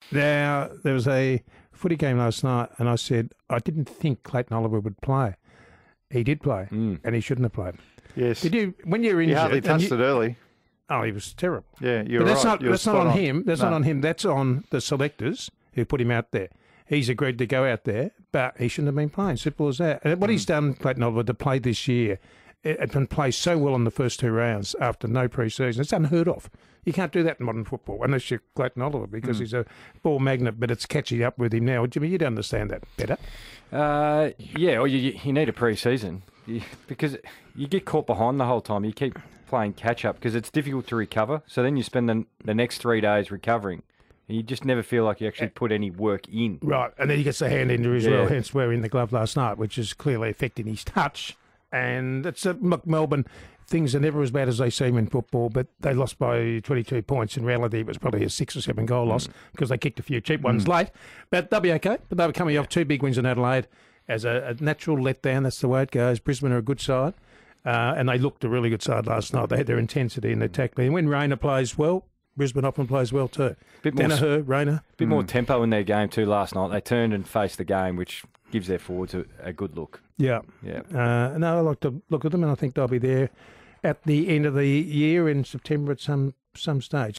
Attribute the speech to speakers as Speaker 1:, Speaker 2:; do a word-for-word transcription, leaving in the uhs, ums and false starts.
Speaker 1: Now, there was a footy game last night, and I said I didn't think Clayton Oliver would play. He did play,
Speaker 2: Mm.
Speaker 1: and he shouldn't have played.
Speaker 3: Yes.
Speaker 1: Did you when you're
Speaker 3: He
Speaker 1: injured?
Speaker 3: hardly
Speaker 1: and
Speaker 3: touched
Speaker 1: you-
Speaker 3: it early.
Speaker 1: Oh, he was terrible.
Speaker 3: Yeah, you're
Speaker 1: but that's
Speaker 3: right.
Speaker 1: not
Speaker 3: You're
Speaker 1: that's not
Speaker 3: spot
Speaker 1: on him. That's
Speaker 3: No.
Speaker 1: not on him. That's on the selectors who put him out there. He's agreed to go out there, but he shouldn't have been playing. Simple as that. And what
Speaker 3: Mm.
Speaker 1: he's done, Clayton Oliver, to play this year, it can play so well in the first two rounds after no pre-season. It's unheard of. You can't do that in modern football unless you're Clayton Oliver because
Speaker 3: Mm.
Speaker 1: he's a ball magnet, but it's catching up with him now. Jimmy, you'd understand that better.
Speaker 2: Uh, yeah, or you, you you need a pre-season you, because you get caught behind the whole time. You keep playing catch-up because it's difficult to recover. So then you spend the, the next three days recovering. And you just never feel like you actually put any work in.
Speaker 1: Right, and then he gets a hand injury as
Speaker 2: Yeah.
Speaker 1: well, hence wearing the glove last night, which is clearly affecting his touch. And it's a, look, Melbourne, things are never as bad as they seem in football, but they lost by twenty-two points. In reality, it was probably a six or seven goal loss because they kicked a few cheap ones late. But they'll be okay. But they were coming off two big wins in Adelaide as a, a natural letdown. That's the way it goes. Brisbane are a good side, uh, and they looked a really good side last night. They had their intensity and their tackling. And when Rayner plays well, Brisbane often plays well too.
Speaker 2: Bit more,
Speaker 1: Danaher, Rayner.
Speaker 2: bit more tempo in their game too last night. They turned and faced the game, which gives their forwards a, a good look.
Speaker 1: Yeah.
Speaker 2: Yeah.
Speaker 1: Uh, no, I like to look at them, and I think they'll be there at the end of the year in September at some some stage.